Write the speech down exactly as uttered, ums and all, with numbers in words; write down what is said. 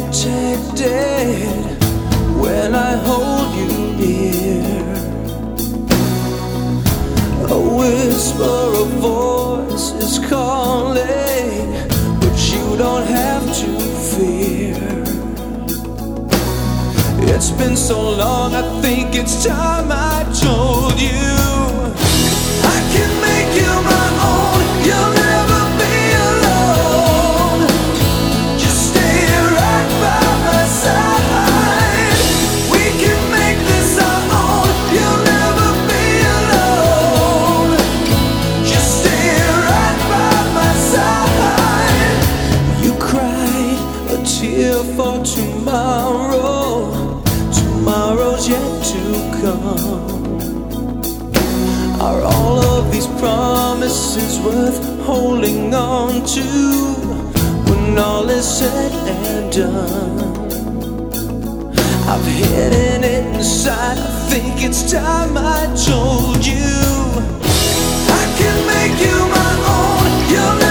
protected when I hold you near. A whisper of voice is calling, but you don't have to fear. It's been so long, I think it's time I told you I can make you my own. You'll never be alone. Just stay right by my side. We can make this our own. You'll never be alone. Just stay right by my side. You cried a tear for tomorrow. Tomorrow's yet to come. Are all of these promises worth holding on to when all is said and done? I've hidden it inside. I think it's time I told you I can make you my own. You'll